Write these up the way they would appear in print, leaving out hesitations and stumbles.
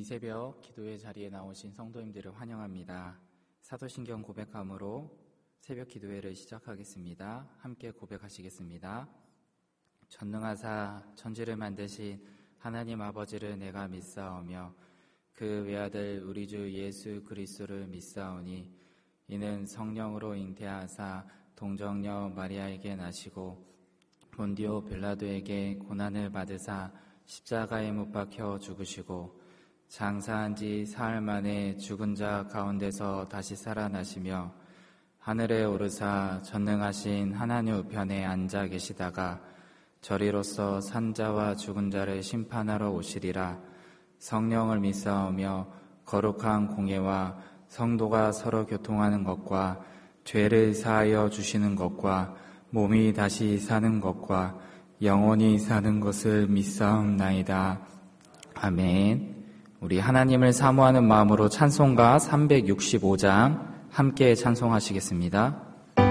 이 새벽 기도의 자리에 나오신 성도님들을 환영합니다. 사도신경 고백함으로 새벽 기도회를 시작하겠습니다. 함께 고백하시겠습니다. 전능하사 천지를 만드신 하나님 아버지를 내가 믿사오며 그 외아들 우리 주 예수 그리스도를 믿사오니 이는 성령으로 잉태하사 동정녀 마리아에게 나시고 본디오 빌라도에게 고난을 받으사 십자가에 못 박혀 죽으시고 장사한 지 사흘 만에 죽은 자 가운데서 다시 살아나시며 하늘에 오르사 전능하신 하나님 우편에 앉아 계시다가 저리로서 산자와 죽은 자를 심판하러 오시리라. 성령을 믿사오며 거룩한 공예와 성도가 서로 교통하는 것과 죄를 사하여 주시는 것과 몸이 다시 사는 것과 영원히 사는 것을 믿사옵나이다. 아멘. 우리 하나님을 사모하는 마음으로 찬송가 365장 함께 찬송하시겠습니다.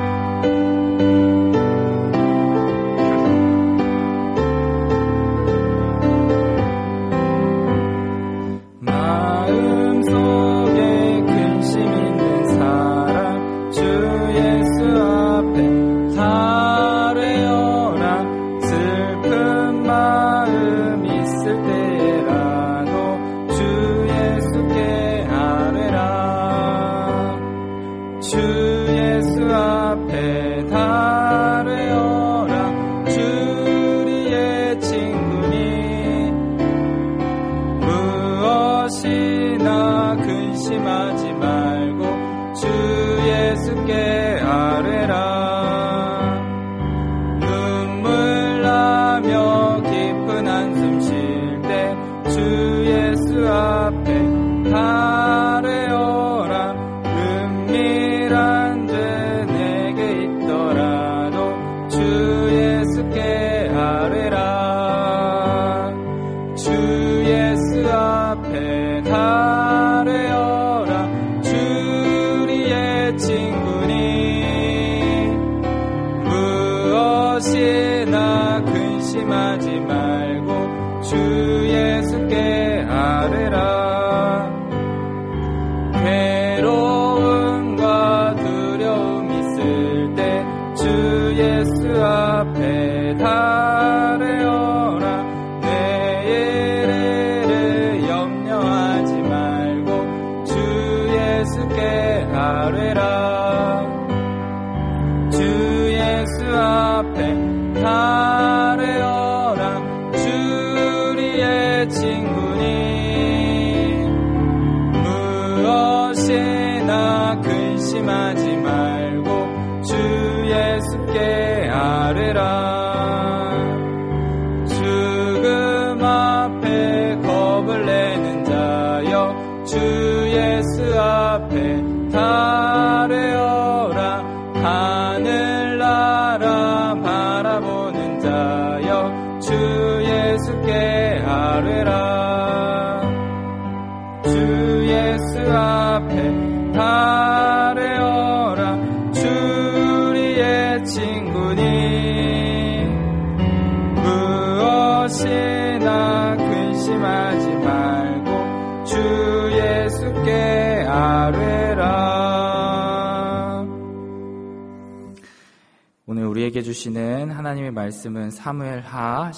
오늘 우리에게 주시는 하나님의 말씀은 사무엘하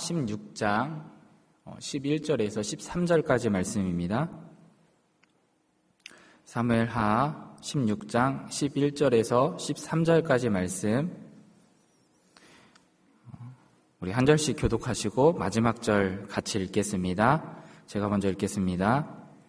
16장 11절에서 13절까지 말씀입니다. 사무엘하 16장 11절에서 13절까지 말씀, 우리 한 절씩 교독하시고 마지막 절 같이 읽겠습니다. 제가 먼저 읽겠습니다.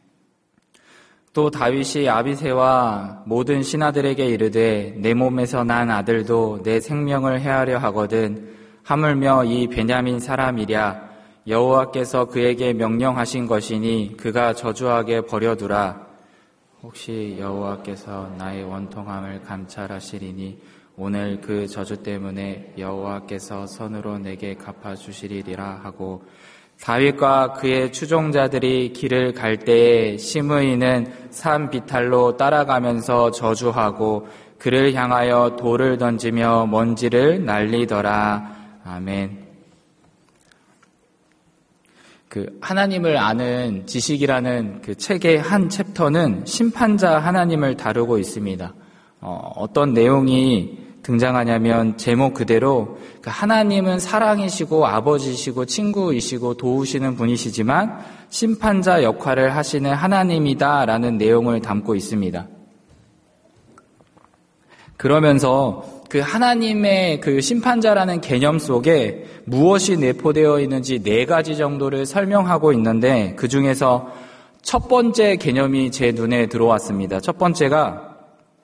또 다윗이 아비새와 모든 신하들에게 이르되 내 몸에서 난 아들도 내 생명을 해하려 하거든 하물며 이 베냐민 사람이랴. 여호와께서 그에게 명령하신 것이니 그가 저주하게 버려두라. 혹시 여호와께서 나의 원통함을 감찰하시리니 오늘 그 저주 때문에 여호와께서 선으로 내게 갚아주시리라 하고, 다윗과 그의 추종자들이 길을 갈 때에 시므이는 산 비탈로 따라가면서 저주하고 그를 향하여 돌을 던지며 먼지를 날리더라. 아멘. 그 하나님을 아는 지식이라는 그 책의 한 챕터는 심판자 하나님을 다루고 있습니다. 어떤 내용이 등장하냐면 제목 그대로 그 하나님은 사랑이시고 아버지시고 친구이시고 도우시는 분이시지만 심판자 역할을 하시는 하나님이다라는 내용을 담고 있습니다. 그러면서 그 하나님의 그 심판자라는 개념 속에 무엇이 내포되어 있는지 4가지 정도를 설명하고 있는데 그 중에서 첫 번째 개념이 제 눈에 들어왔습니다. 첫 번째가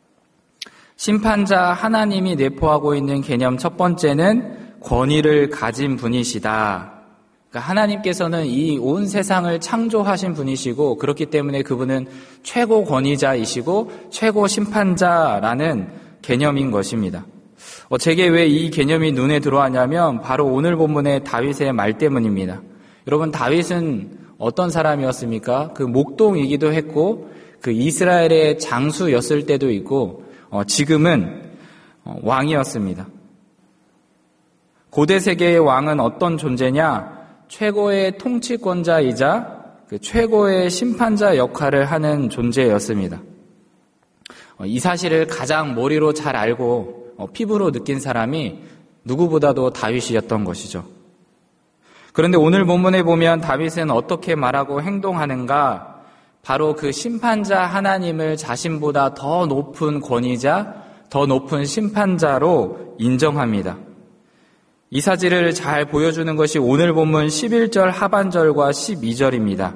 심판자 하나님이 내포하고 있는 개념 첫 번째는 권위를 가진 분이시다. 그러니까 하나님께서는 이 온 세상을 창조하신 분이시고 그렇기 때문에 그분은 최고 권위자이시고 최고 심판자라는 개념인 것입니다. 제게 왜 이 개념이 눈에 들어왔냐면 바로 오늘 본문의 다윗의 말 때문입니다. 여러분, 다윗은 어떤 사람이었습니까? 그 목동이기도 했고 그 이스라엘의 장수였을 때도 있고 지금은 왕이었습니다. 고대 세계의 왕은 어떤 존재냐? 최고의 통치권자이자 그 최고의 심판자 역할을 하는 존재였습니다. 이 사실을 가장 머리로 잘 알고 피부로 느낀 사람이 누구보다도 다윗이었던 것이죠. 그런데 오늘 본문에 보면 다윗은 어떻게 말하고 행동하는가? 바로 그 심판자 하나님을 자신보다 더 높은 권위자, 더 높은 심판자로 인정합니다. 이 사실을 잘 보여주는 것이 오늘 본문 11절 하반절과 12절입니다.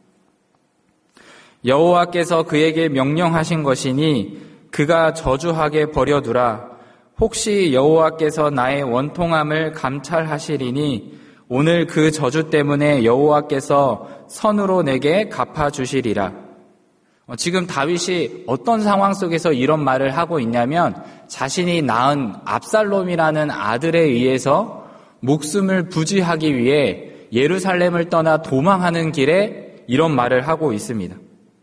여호와께서 그에게 명령하신 것이니 그가 저주하게 버려두라. 혹시 여호와께서 나의 원통함을 감찰하시리니 오늘 그 저주 때문에 여호와께서 선으로 내게 갚아주시리라. 지금 다윗이 어떤 상황 속에서 이런 말을 하고 있냐면 자신이 낳은 압살롬이라는 아들에 의해서 목숨을 부지하기 위해 예루살렘을 떠나 도망하는 길에 이런 말을 하고 있습니다.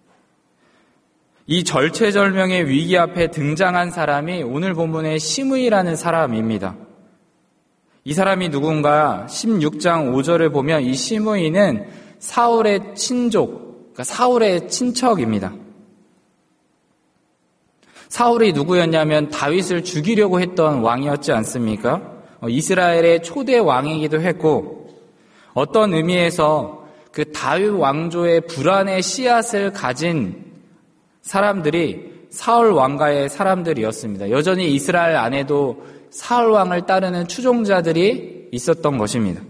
이 절체절명의 위기 앞에 등장한 사람이 오늘 본문의 시므이라는 사람입니다. 이 사람이 누군가 16장 5절을 보면 이 시므이는 사울의 친족, 그러니까 사울의 친척입니다. 사울이 누구였냐면 다윗을 죽이려고 했던 왕이었지 않습니까? 이스라엘의 초대 왕이기도 했고 어떤 의미에서 그 다윗 왕조의 불안의 씨앗을 가진 사람들이 사울 왕가의 사람들이었습니다. 여전히 이스라엘 안에도 사울 왕을 따르는 추종자들이 있었던 것입니다.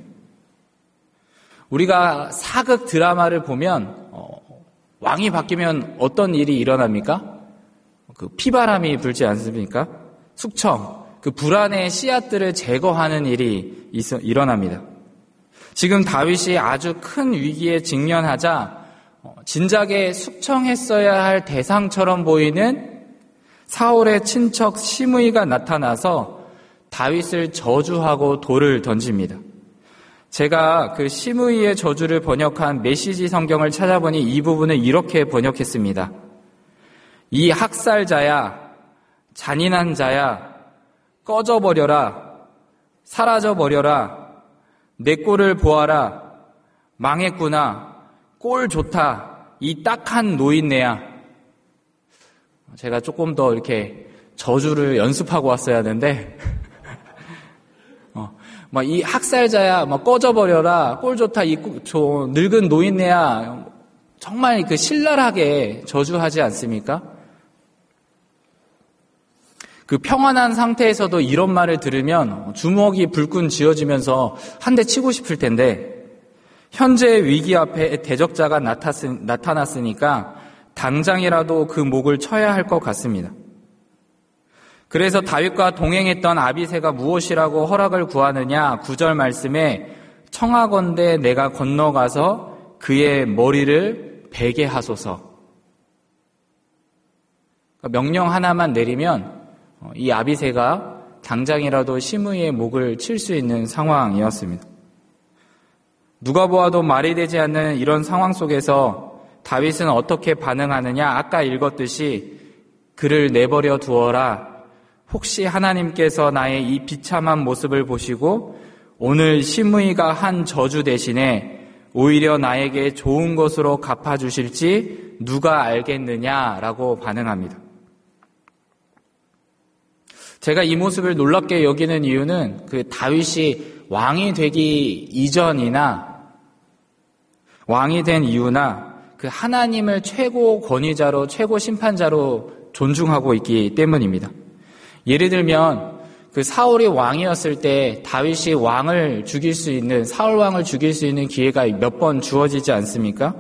우리가 사극 드라마를 보면 왕이 바뀌면 어떤 일이 일어납니까? 그 피바람이 불지 않습니까? 숙청, 그 불안의 씨앗들을 제거하는 일이 일어납니다. 지금 다윗이 아주 큰 위기에 직면하자 진작에 숙청했어야 할 대상처럼 보이는 사울의 친척 시므이가 나타나서 다윗을 저주하고 돌을 던집니다. 제가 그 시므이의 저주를 번역한 메시지 성경을 찾아보니 이 부분을 이렇게 번역했습니다. 이 학살자야, 잔인한 자야, 꺼져버려라, 사라져버려라, 내 꼴을 보아라, 망했구나, 꼴 좋다, 이 딱한 노인네야. 제가 조금 더 이렇게 저주를 연습하고 왔어야 하는데 막 이 학살자야, 막 꺼져버려라, 꼴 좋다, 이 늙은 노인네야. 정말 그 신랄하게 저주하지 않습니까? 그 평안한 상태에서도 이런 말을 들으면 주먹이 불끈 쥐어지면서 한 대 치고 싶을 텐데 현재의 위기 앞에 대적자가 나타났으니까 당장이라도 그 목을 쳐야 할 것 같습니다. 그래서 다윗과 동행했던 아비새가 무엇이라고 허락을 구하느냐? 9절 말씀에 청하건대 내가 건너가서 그의 머리를 베게 하소서. 명령 하나만 내리면 이 아비새가 당장이라도 시므이의 목을 칠 수 있는 상황이었습니다. 누가 보아도 말이 되지 않는 이런 상황 속에서 다윗은 어떻게 반응하느냐? 아까 읽었듯이 그를 내버려 두어라. 혹시 하나님께서 나의 이 비참한 모습을 보시고 오늘 시므이가 한 저주 대신에 오히려 나에게 좋은 것으로 갚아주실지 누가 알겠느냐라고 반응합니다. 제가 이 모습을 놀랍게 여기는 이유는 그 다윗이 왕이 되기 이전이나 왕이 된 이유나 그 하나님을 최고 권위자로 최고 심판자로 존중하고 있기 때문입니다. 예를 들면 그 사울이 왕이었을 때 다윗이 왕을 죽일 수 있는 사울 왕을 죽일 수 있는 기회가 몇 번 주어지지 않습니까?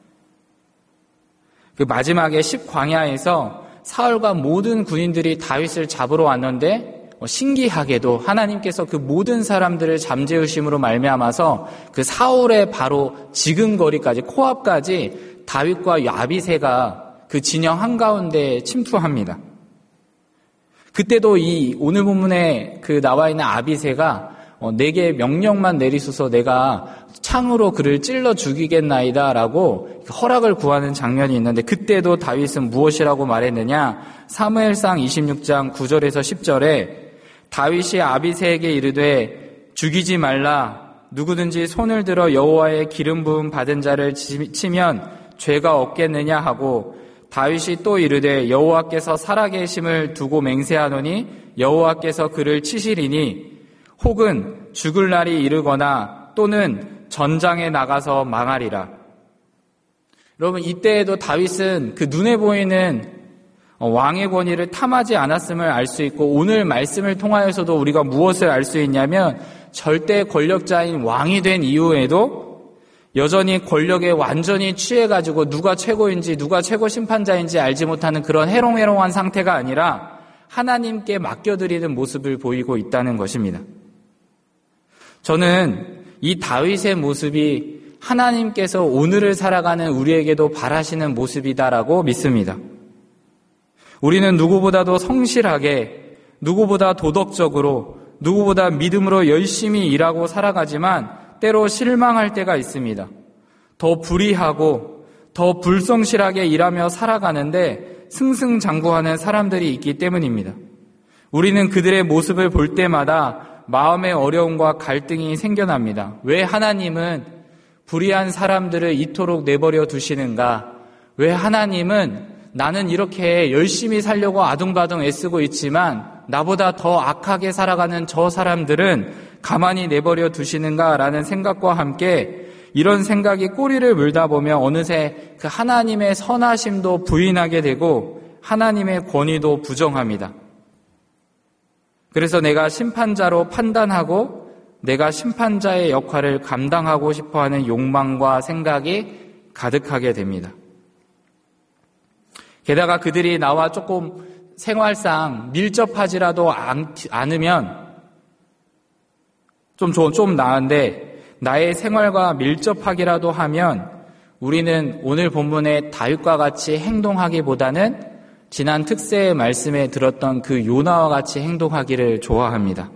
그 마지막에 10광야에서 사울과 모든 군인들이 다윗을 잡으러 왔는데 신기하게도 하나님께서 그 모든 사람들을 잠재우심으로 말미암아서 그 사울의 바로 지근거리까지 코앞까지 다윗과 야비새가 그 진영 한가운데 침투합니다. 그때도 이 오늘 본문에 그 나와 있는 아비새가 내게 명령만 내리소서 내가 창으로 그를 찔러 죽이겠나이다 라고 허락을 구하는 장면이 있는데 그때도 다윗은 무엇이라고 말했느냐? 사무엘상 26장 9절에서 10절에 다윗이 아비새에게 이르되 죽이지 말라 누구든지 손을 들어 여호와의 기름 부음 받은 자를 치면 죄가 없겠느냐 하고 다윗이 또 이르되 여호와께서 살아계심을 두고 맹세하노니 여호와께서 그를 치시리니 혹은 죽을 날이 이르거나 또는 전장에 나가서 망하리라. 여러분 이때에도 다윗은 그 눈에 보이는 왕의 권위를 탐하지 않았음을 알 수 있고 오늘 말씀을 통하여서도 우리가 무엇을 알 수 있냐면 절대 권력자인 왕이 된 이후에도 여전히 권력에 완전히 취해가지고 누가 최고인지 누가 최고 심판자인지 알지 못하는 그런 해롱해롱한 상태가 아니라 하나님께 맡겨드리는 모습을 보이고 있다는 것입니다. 저는 이 다윗의 모습이 하나님께서 오늘을 살아가는 우리에게도 바라시는 모습이다라고 믿습니다. 우리는 누구보다도 성실하게, 누구보다 도덕적으로, 누구보다 믿음으로 열심히 일하고 살아가지만 때로 실망할 때가 있습니다. 더 불의하고 더 불성실하게 일하며 살아가는데 승승장구하는 사람들이 있기 때문입니다. 우리는 그들의 모습을 볼 때마다 마음의 어려움과 갈등이 생겨납니다. 왜 하나님은 불의한 사람들을 이토록 내버려 두시는가? 왜 하나님은 나는 이렇게 열심히 살려고 아둥바둥 애쓰고 있지만 나보다 더 악하게 살아가는 저 사람들은 가만히 내버려 두시는가라는 생각과 함께 이런 생각이 꼬리를 물다 보면 어느새 그 하나님의 선하심도 부인하게 되고 하나님의 권위도 부정합니다. 그래서 내가 심판자로 판단하고 내가 심판자의 역할을 감당하고 싶어하는 욕망과 생각이 가득하게 됩니다. 게다가 그들이 나와 조금 생활상 밀접하지라도 않으면 좀 나은데 나의 생활과 밀접하기라도 하면 우리는 오늘 본문의 다윗과 같이 행동하기보다는 지난 특세의 말씀에 들었던 그 요나와 같이 행동하기를 좋아합니다.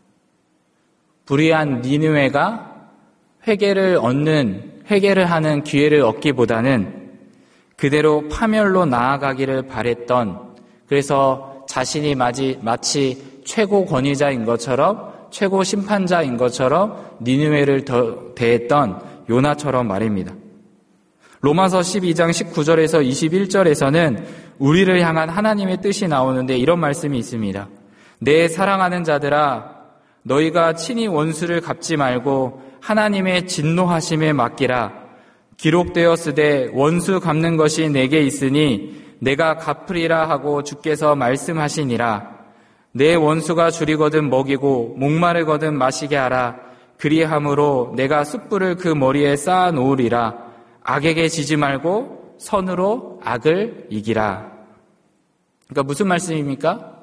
불의한 니느웨가 회개를 하는 기회를 얻기보다는 그대로 파멸로 나아가기를 바랬던, 그래서 자신이 마치 최고 권위자인 것처럼 최고 심판자인 것처럼 니느웨를 대했던 요나처럼 말입니다. 로마서 12장 19절에서 21절에서는 우리를 향한 하나님의 뜻이 나오는데 이런 말씀이 있습니다. 내 사랑하는 자들아 너희가 친히 원수를 갚지 말고 하나님의 진노하심에 맡기라. 기록되었으되 원수 갚는 것이 내게 있으니 내가 갚으리라 하고 주께서 말씀하시니라. 내 원수가 줄이거든 먹이고 목마르거든 마시게 하라. 그리함으로 내가 숯불을 그 머리에 쌓아 놓으리라. 악에게 지지 말고 선으로 악을 이기라. 그러니까 무슨 말씀입니까?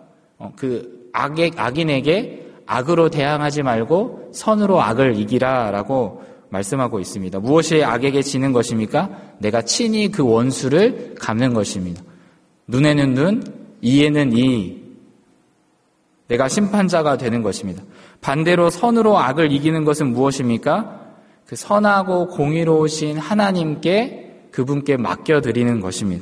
악인에게 악으로 대항하지 말고 선으로 악을 이기라라고 말씀하고 있습니다. 무엇이 악에게 지는 것입니까? 내가 친히 그 원수를 갚는 것입니다. 눈에는 눈, 이에는 이. 내가 심판자가 되는 것입니다. 반대로 선으로 악을 이기는 것은 무엇입니까? 그 선하고 공의로우신 하나님께 그분께 맡겨드리는 것입니다.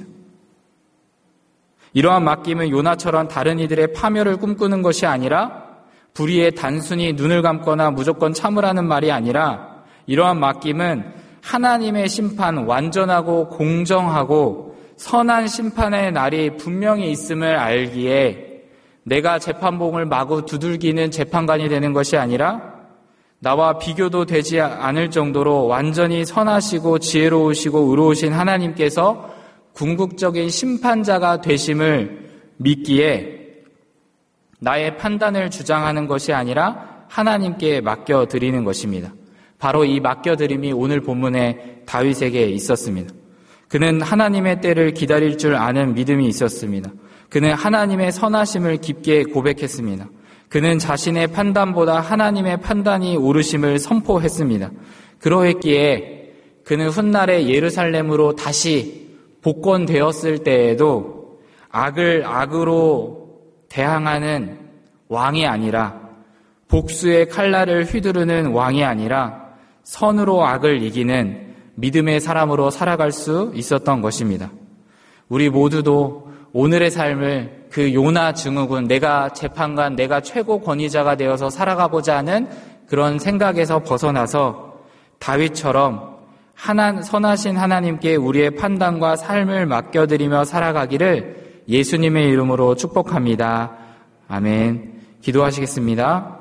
이러한 맡김은 요나처럼 다른 이들의 파멸을 꿈꾸는 것이 아니라 불의에 단순히 눈을 감거나 무조건 참으라는 말이 아니라 이러한 맡김은 하나님의 심판, 완전하고 공정하고 선한 심판의 날이 분명히 있음을 알기에 내가 재판봉을 마구 두들기는 재판관이 되는 것이 아니라 나와 비교도 되지 않을 정도로 완전히 선하시고 지혜로우시고 의로우신 하나님께서 궁극적인 심판자가 되심을 믿기에 나의 판단을 주장하는 것이 아니라 하나님께 맡겨드리는 것입니다. 바로 이 맡겨드림이 오늘 본문의 다윗에게 있었습니다. 그는 하나님의 때를 기다릴 줄 아는 믿음이 있었습니다. 그는 하나님의 선하심을 깊게 고백했습니다. 그는 자신의 판단보다 하나님의 판단이 옳으심을 선포했습니다. 그러했기에 그는 훗날에 예루살렘으로 다시 복권되었을 때에도 악을 악으로 대항하는 왕이 아니라 복수의 칼날을 휘두르는 왕이 아니라 선으로 악을 이기는 믿음의 사람으로 살아갈 수 있었던 것입니다. 우리 모두도 오늘의 삶을 그 요나 증후군, 내가 재판관, 내가 최고 권위자가 되어서 살아가고자 하는 그런 생각에서 벗어나서 다윗처럼 선하신 하나님께 우리의 판단과 삶을 맡겨드리며 살아가기를 예수님의 이름으로 축복합니다. 아멘. 기도하시겠습니다.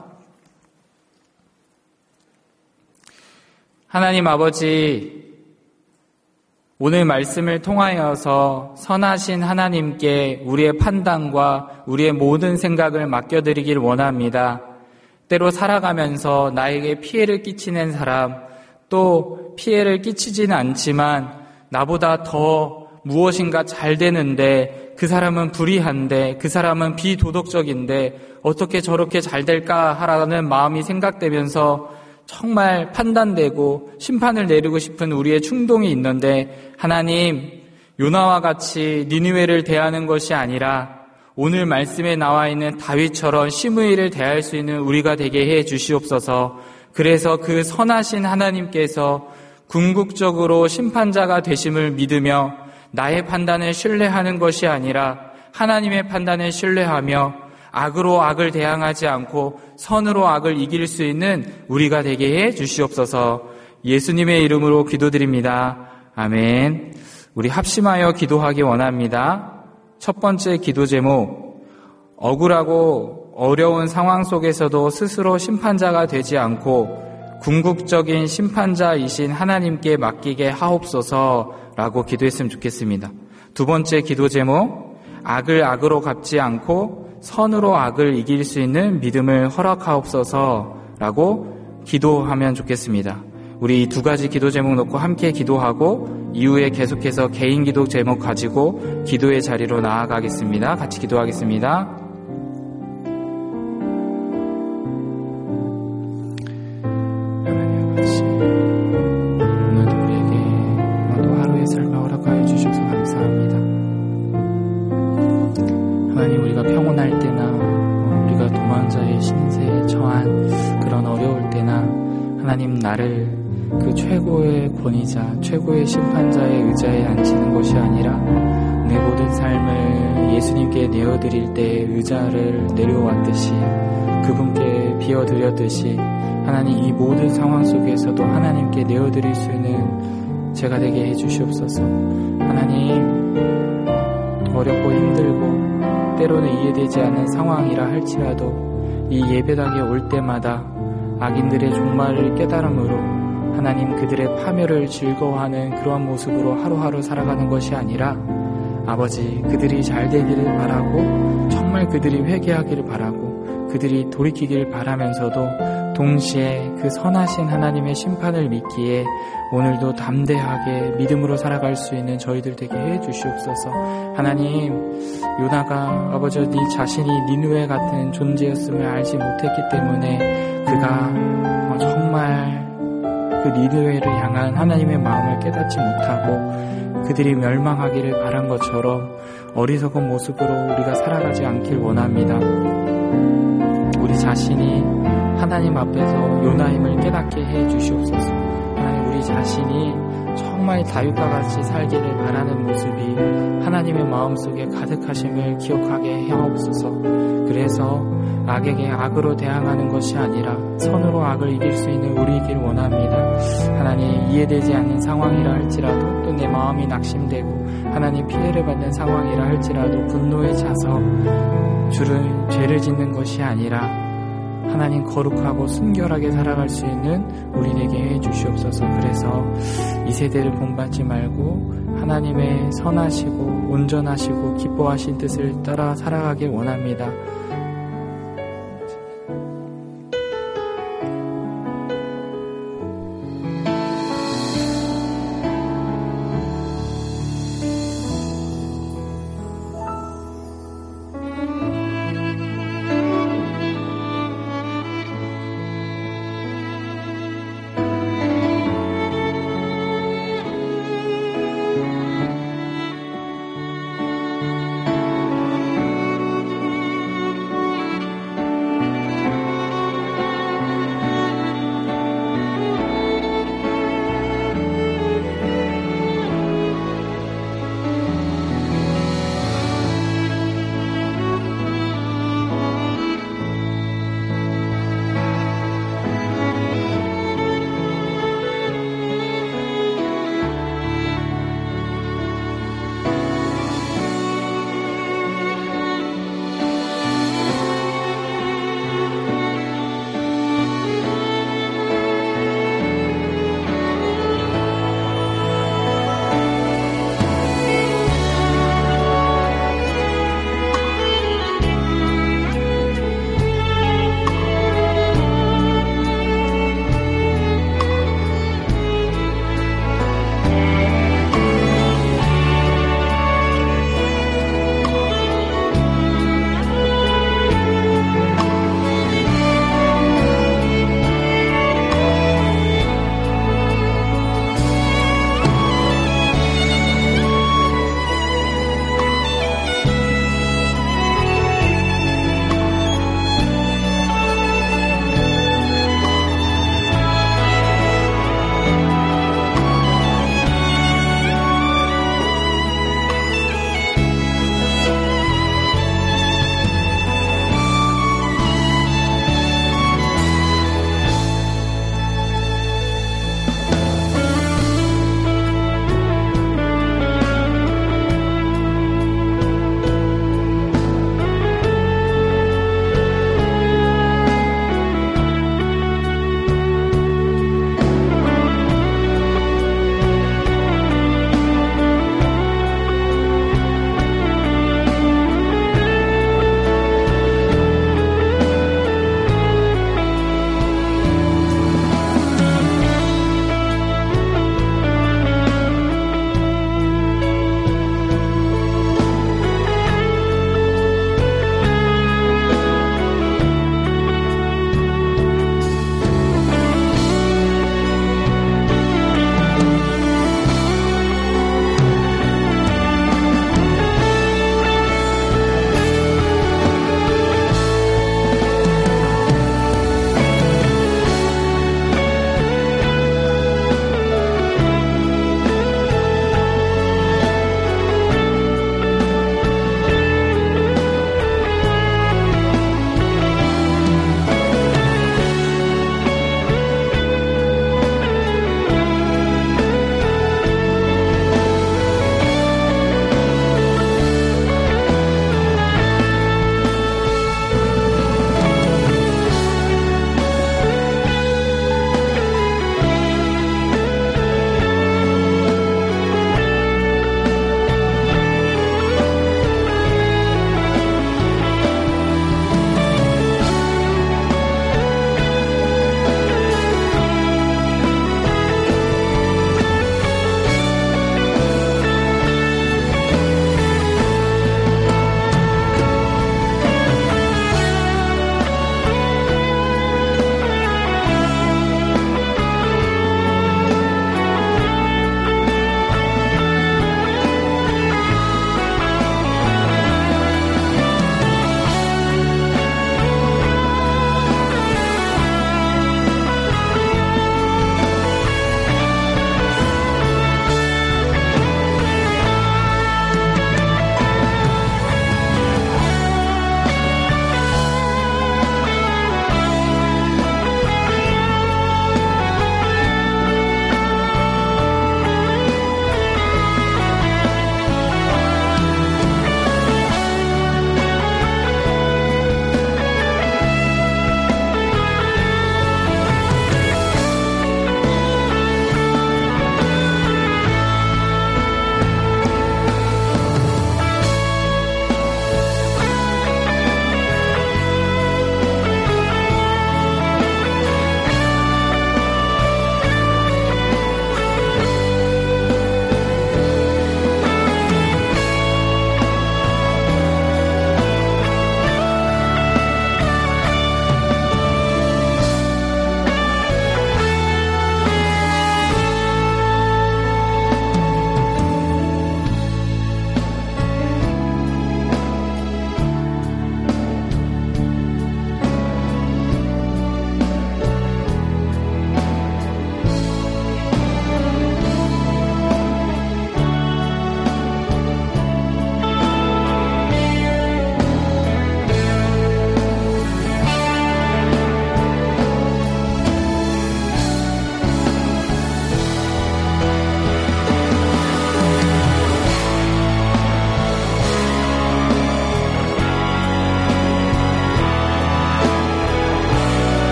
하나님 아버지, 오늘 말씀을 통하여서 선하신 하나님께 우리의 판단과 우리의 모든 생각을 맡겨드리길 원합니다. 때로 살아가면서 나에게 피해를 끼치는 사람, 또 피해를 끼치지는 않지만 나보다 더 무엇인가 잘 되는데 그 사람은 불의한데 그 사람은 비도덕적인데 어떻게 저렇게 잘 될까 하라는 마음이 생각되면서 정말 판단되고 심판을 내리고 싶은 우리의 충동이 있는데 하나님, 요나와 같이 니느웨를 대하는 것이 아니라 오늘 말씀에 나와 있는 다윗처럼 심의를 대할 수 있는 우리가 되게 해 주시옵소서. 그래서 그 선하신 하나님께서 궁극적으로 심판자가 되심을 믿으며 나의 판단을 신뢰하는 것이 아니라 하나님의 판단을 신뢰하며 악으로 악을 대항하지 않고 선으로 악을 이길 수 있는 우리가 되게 해 주시옵소서. 예수님의 이름으로 기도드립니다. 아멘. 우리 합심하여 기도하기 원합니다. 첫 번째 기도 제목, 억울하고 어려운 상황 속에서도 스스로 심판자가 되지 않고 궁극적인 심판자이신 하나님께 맡기게 하옵소서라고 기도했으면 좋겠습니다. 두 번째 기도 제목, 악을 악으로 갚지 않고 선으로 악을 이길 수 있는 믿음을 허락하옵소서라고 기도하면 좋겠습니다. 우리 이 두 가지 기도 제목 놓고 함께 기도하고 이후에 계속해서 개인 기도 제목 가지고 기도의 자리로 나아가겠습니다. 같이 기도하겠습니다. 하나님 아버지, 오늘도 우리에게 또 하루의 삶을 허락하여 주셔서 감사합니다. 하나님, 우리가 평온할 때나 우리가 도망자의 신세에 처한 그런 어려울 때나 하나님, 나를 그 최고의 권위자, 최고의 심판자의 의자에 앉히는 것이 아니라 내 모든 삶을 예수님께 내어드릴 때 의자를 내려왔듯이 그분께 비워드렸듯이 하나님, 이 모든 상황 속에서도 하나님께 내어드릴 수 있는 제가 되게 해주시옵소서. 하나님, 어렵고 힘들고 때로는 이해되지 않는 상황이라 할지라도 이 예배당에 올 때마다 악인들의 종말을 깨달음으로 하나님, 그들의 파멸을 즐거워하는 그러한 모습으로 하루하루 살아가는 것이 아니라 아버지, 그들이 잘 되기를 바라고 정말 그들이 회개하기를 바라고 그들이 돌이키기를 바라면서도 동시에 그 선하신 하나님의 심판을 믿기에 오늘도 담대하게 믿음으로 살아갈 수 있는 저희들 되게 해 주시옵소서. 하나님, 요나가 아버지 네 자신이 니느웨 같은 존재였음을 알지 못했기 때문에 그가 정말 그 니느웨를 향한 하나님의 마음을 깨닫지 못하고 그들이 멸망하기를 바란 것처럼 어리석은 모습으로 우리가 살아가지 않길 원합니다. 우리 자신이 하나님 앞에서 요나임을 깨닫게 해 주시옵소서. 하나님, 우리 자신이 정말 다윗과 같이 살기를 바라는 모습이 하나님의 마음속에 가득하심을 기억하게 하옵소서. 그래서 악에게 악으로 대항하는 것이 아니라 선으로 악을 이길 수 있는 우리이길 원합니다. 하나님, 이해되지 않는 상황이라 할지라도 또 내 마음이 낙심되고 하나님 피해를 받는 상황이라 할지라도 분노에 차서 죄를 짓는 것이 아니라 하나님 거룩하고 순결하게 살아갈 수 있는 우리 되게 해주시옵소서. 그래서 이 세대를 본받지 말고 하나님의 선하시고 온전하시고 기뻐하신 뜻을 따라 살아가길 원합니다.